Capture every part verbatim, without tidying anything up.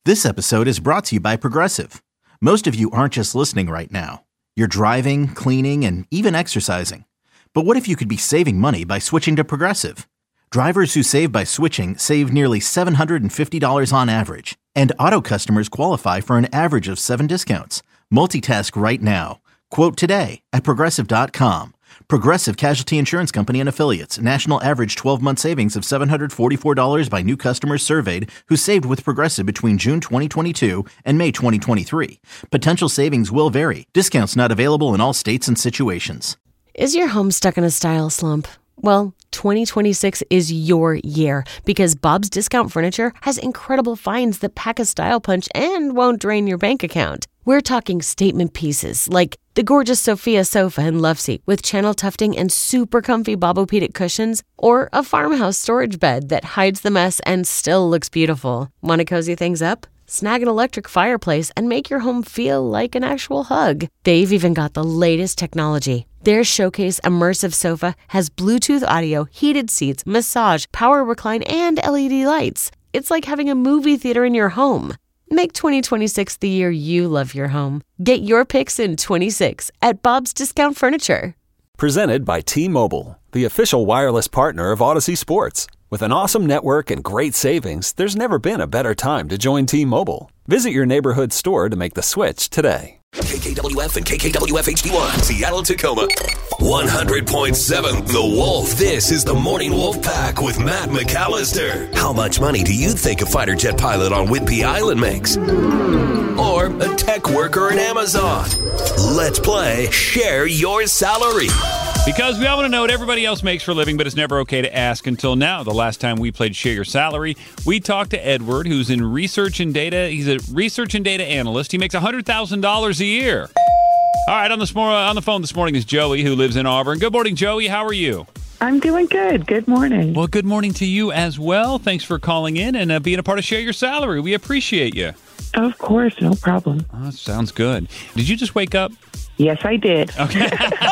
This episode is brought to you by Progressive. Most of you aren't just listening right now. You're driving, cleaning, and even exercising. But what if you could be saving money by switching to Progressive? Drivers who save by switching save nearly seven hundred fifty dollars on average. And auto customers qualify for an average of seven discounts. Multitask right now. Quote today at Progressive dot com. Progressive Casualty Insurance Company and Affiliates. National average twelve-month savings of seven hundred forty-four dollars by new customers surveyed who saved with Progressive between June twenty twenty-two and May twenty twenty-three. Potential savings will vary. Discounts not available in all states and situations. Is your home stuck in a style slump? Well, twenty twenty-six is your year because Bob's Discount Furniture has incredible finds that pack a style punch and won't drain your bank account. We're talking statement pieces like the gorgeous Sophia sofa and love seat with channel tufting and super comfy Bobopedic cushions, or a farmhouse storage bed that hides the mess and still looks beautiful. Want to cozy things up? Snag an electric fireplace and make your home feel like an actual hug. They've even got the latest technology. Their Showcase Immersive Sofa has Bluetooth audio, heated seats, massage, power recline, and L E D lights. It's like having a movie theater in your home. Make twenty twenty-six the year you love your home. Get your picks in twenty-six at Bob's Discount Furniture. Presented by T-Mobile, the official wireless partner of Odyssey Sports. With an awesome network and great savings, there's never been a better time to join T-Mobile. Visit your neighborhood store to make the switch today. K K W F and K K W F H D one, Seattle, Tacoma. one hundred point seven The Wolf. This is the Morning Wolf Pack with Matt McAllister. How much money do you think a fighter jet pilot on Whidbey Island makes? Or a tech worker in Amazon? Let's play Share Your Salary. Because we all want to know what everybody else makes for a living, but it's never okay to ask until now. The last time we played Share Your Salary, we talked to Edward, who's in research and data. He's a research and data analyst. He makes one hundred thousand dollars a year. All right, on the, on the phone this morning is Joey, who lives in Auburn. Good morning, Joey. How are you? I'm doing good. Good morning. Well, good morning to you as well. Thanks for calling in and uh, being a part of Share Your Salary. We appreciate you. Of course, no problem. Oh, sounds good. Did you just wake up? Yes, I did. Okay.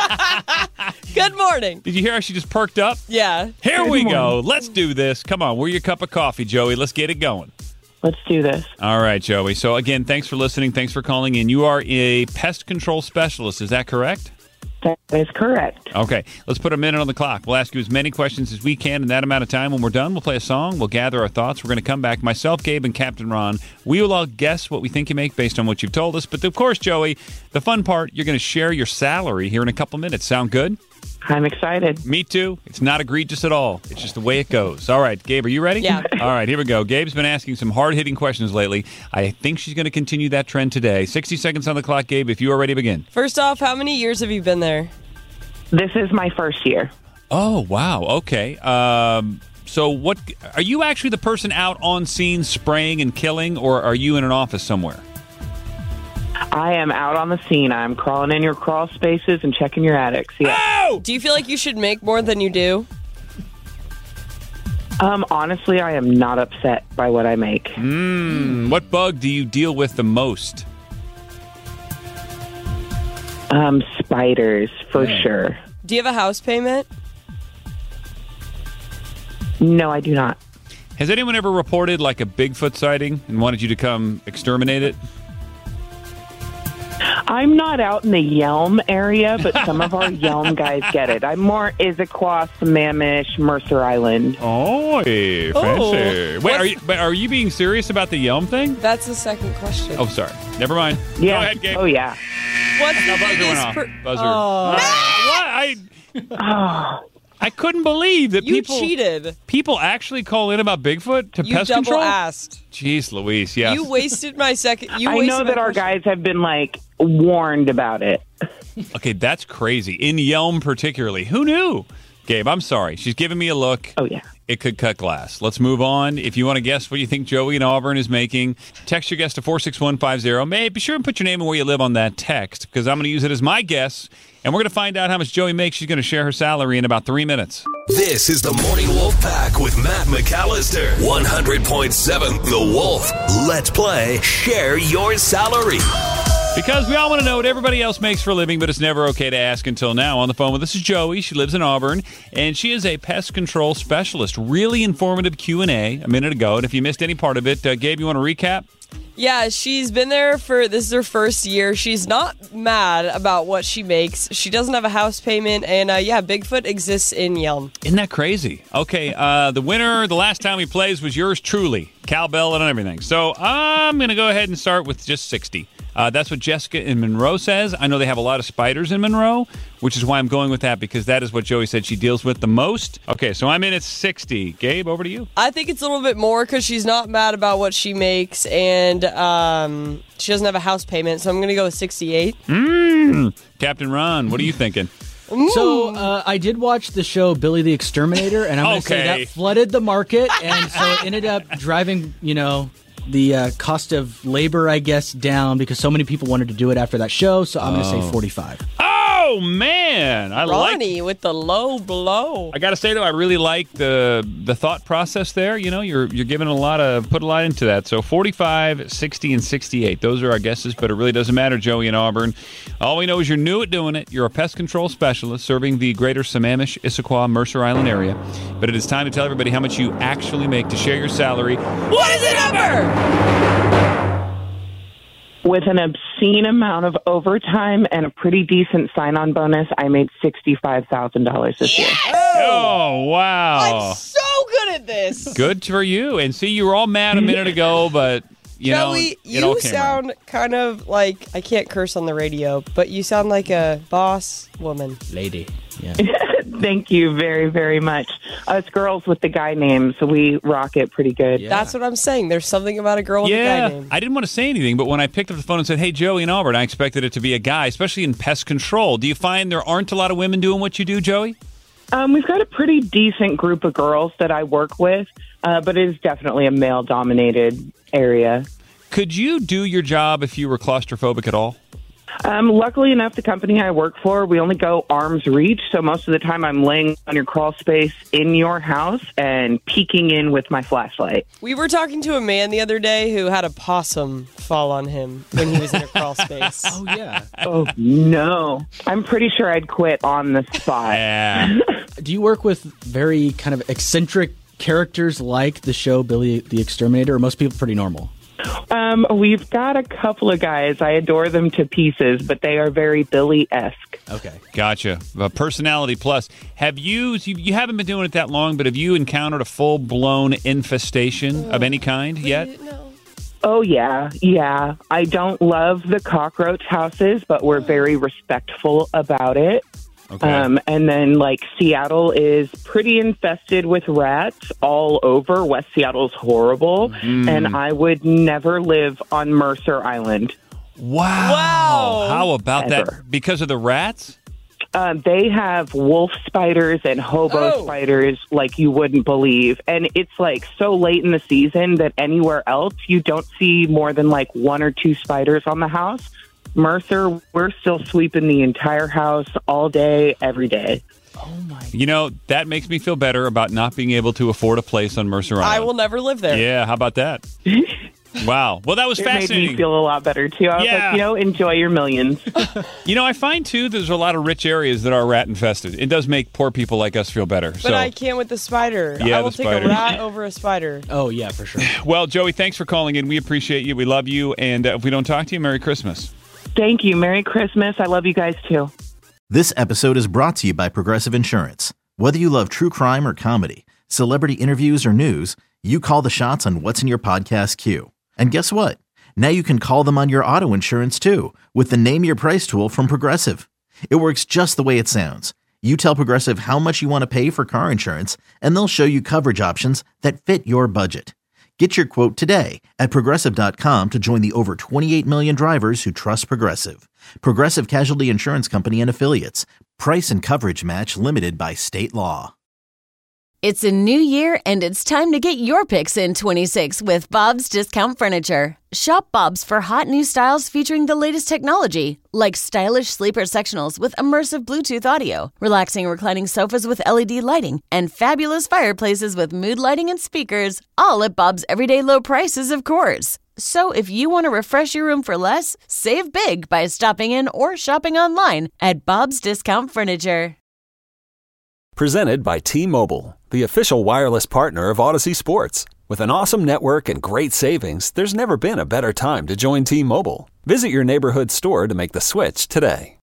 Good morning. Did you hear how she just perked up? Yeah. Here Good we morning. go. Let's do this. Come on, we're your cup of coffee, Joey. Let's get it going. Let's do this. All right, Joey. So, again, thanks for listening. Thanks for calling in. You are a pest control specialist. Is that correct? That is correct. Okay. Let's put a minute on the clock. We'll ask you as many questions as we can in that amount of time. When we're done, we'll play a song. We'll gather our thoughts. We're going to come back. Myself, Gabe, and Captain Ron, we will all guess what we think you make based on what you've told us. But, of course, Joey, the fun part, you're going to share your salary here in a couple minutes. Sound good? I'm excited. Me too. It's not egregious at all. It's just the way it goes. All right, Gabe, are you ready? Yeah. All right, here we go. Gabe's been asking some hard-hitting questions lately. I think she's going to continue that trend today. sixty seconds on the clock, Gabe, if you are ready, begin. First off, how many years have you been there? This is my first year. Oh, wow. Okay. Um, so what? Are you actually the person out on scene spraying and killing, or are you in an office somewhere? I am out on the scene. I'm crawling in your crawl spaces and checking your attics. Yeah. Oh! Do you feel like you should make more than you do? Um, honestly, I am not upset by what I make. Mm, what bug do you deal with the most? Um, spiders, for Yeah. sure. Do you have a house payment? No, I do not. Has anyone ever reported like a Bigfoot sighting and wanted you to come exterminate it? I'm not out in the Yelm area, but some of our Yelm guys get it. I'm more Issaquah, Sammamish, Mercer Island. Oh, fancy. Oh. Wait, What's- are you, but are you being serious about the Yelm thing? That's the second question. Oh, sorry. Never mind. Yeah. Go ahead, Gabe. Oh, yeah. What's the No, buzzer went biggest off. per- Buzzer. Oh. What? I, Oh, I couldn't believe that You people cheated. people actually call in about Bigfoot to You pest double control. asked. Jeez, Louise. Yeah. You wasted my second. You I wasted know that my our question. guys have been, like, warned about it. Okay, that's crazy. In Yelm, particularly. Who knew? Gabe, I'm sorry. She's giving me a look. Oh, yeah. It could cut glass. Let's move on. If you want to guess what you think Joey in Auburn is making, text your guess to four six one five zero. May be sure and put your name and where you live on that text, because I'm going to use it as my guess, and we're going to find out how much Joey makes. She's going to share her salary in about three minutes. This is the Morning Wolf Pack with Matt McAllister. one hundred point seven The Wolf. Let's play Share Your Salary. Because we all want to know what everybody else makes for a living, but it's never okay to ask until now. On the phone with us is Joey. She lives in Auburn, and she is a pest control specialist. Really informative Q and A a minute ago, and if you missed any part of it, uh, Gabe, you want to recap? Yeah, she's been there for, this is her first year. She's not mad about what she makes. She doesn't have a house payment. And uh, yeah, Bigfoot exists in Yelm. Isn't that crazy? Okay, uh, the winner the last time he plays was yours truly, cowbell and everything. So I'm going to go ahead and start with just sixty. Uh, that's what Jessica in Monroe says. I know they have a lot of spiders in Monroe, which is why I'm going with that, because that is what Joey said she deals with the most. Okay, so I'm in at sixty. Gabe, over to you. I think it's a little bit more because she's not mad about what she makes, and um, she doesn't have a house payment, so I'm going to go with sixty-eight. Mm. Captain Ron, what are you thinking? So uh, I did watch the show Billy the Exterminator, and I'm going to Okay. say that flooded the market, and so it ended up driving, you know, the uh, cost of labor, I guess, down because so many people wanted to do it after that show. So I'm going to say forty-five. Oh, man. I like Ronnie with the low blow. I got to say, though, I really like the the thought process there. You know, you're you're giving a lot of, put a lot into that. So forty-five, sixty, and sixty-eight. Those are our guesses, but it really doesn't matter, Joey in Auburn. All we know is you're new at doing it. You're a pest control specialist serving the greater Sammamish, Issaquah, Mercer Island area. But it is time to tell everybody how much you actually make to share your salary. What is the number? With an obscene amount of overtime and a pretty decent sign-on bonus, I made sixty-five thousand dollars this year. Oh, wow. I'm so good at this. Good for you. And see, you were all mad a minute ago, but, you know, Joey, it all you came sound around. kind of like, I can't curse on the radio, but you sound like a boss woman. Lady. Yeah. Thank you very, very much. Us girls with the guy names, so we rock it pretty good. Yeah. That's what I'm saying. There's something about a girl with a Yeah, guy name. I didn't want to say anything, but when I picked up the phone and said, hey, Joey in Auburn, I expected it to be a guy, especially in pest control. Do you find there aren't a lot of women doing what you do, Joey? Um, we've got a pretty decent group of girls that I work with, uh, but it is definitely a male-dominated area. Could you do your job if you were claustrophobic at all? Um, luckily enough, the company I work for, we only go arm's reach, so most of the time I'm laying on your crawl space in your house and peeking in with my flashlight. We were talking to a man the other day who had a possum fall on him when he was in a crawl space. Oh, yeah. Oh, no. I'm pretty sure I'd quit on the spot. Yeah. Do you work with very kind of eccentric characters like the show Billy the Exterminator, or are most people pretty normal? Um, we've got a couple of guys. I adore them to pieces, but they are very Billy-esque. Okay. Gotcha. Uh, personality plus. Have you, you, you haven't been doing it that long, but have you encountered a full-blown infestation of any kind yet? No. Oh, yeah. Yeah. I don't love the cockroach houses, but we're very respectful about it. Okay. Um, and then, like, Seattle is pretty infested with rats all over. West Seattle's horrible. Mm. And I would never live on Mercer Island. Wow. Wow. How about Ever. that? Because of the rats? Um, they have wolf spiders and hobo Oh. spiders like you wouldn't believe. And it's, like, so late in the season that anywhere else you don't see more than, like, one or two spiders on the house. Mercer, we're still sweeping the entire house all day, every day. Oh, my. You know, that makes me feel better about not being able to afford a place on Mercer Island. I will never live there. Yeah, how about that? Wow. Well, that was It made fascinating. me feel a lot better, too. I was Yeah. like, you know, enjoy your millions. You know, I find, too, there's a lot of rich areas that are rat infested. It does make poor people like us feel better. But so, I can't with the spider. Yeah, I will the take spider. a rat over a spider. Oh, yeah, for sure. Well, Joey, thanks for calling in. We appreciate you. We love you. And uh, if we don't talk to you, Merry Christmas. Thank you. Merry Christmas. I love you guys, too. This episode is brought to you by Progressive Insurance. Whether you love true crime or comedy, celebrity interviews or news, you call the shots on what's in your podcast queue. And guess what? Now you can call them on your auto insurance too with the Name Your Price tool from Progressive. It works just the way it sounds. You tell Progressive how much you want to pay for car insurance, and they'll show you coverage options that fit your budget. Get your quote today at Progressive dot com to join the over twenty-eight million drivers who trust Progressive. Progressive Casualty Insurance Company and Affiliates. Price and coverage match limited by state law. It's a new year, and it's time to get your picks in twenty-six with Bob's Discount Furniture. Shop Bob's for hot new styles featuring the latest technology, like stylish sleeper sectionals with immersive Bluetooth audio, relaxing reclining sofas with L E D lighting, and fabulous fireplaces with mood lighting and speakers, all at Bob's everyday low prices, of course. So if you want to refresh your room for less, save big by stopping in or shopping online at Bob's Discount Furniture. Presented by T-Mobile, the official wireless partner of Odyssey Sports. With an awesome network and great savings, there's never been a better time to join T-Mobile. Visit your neighborhood store to make the switch today.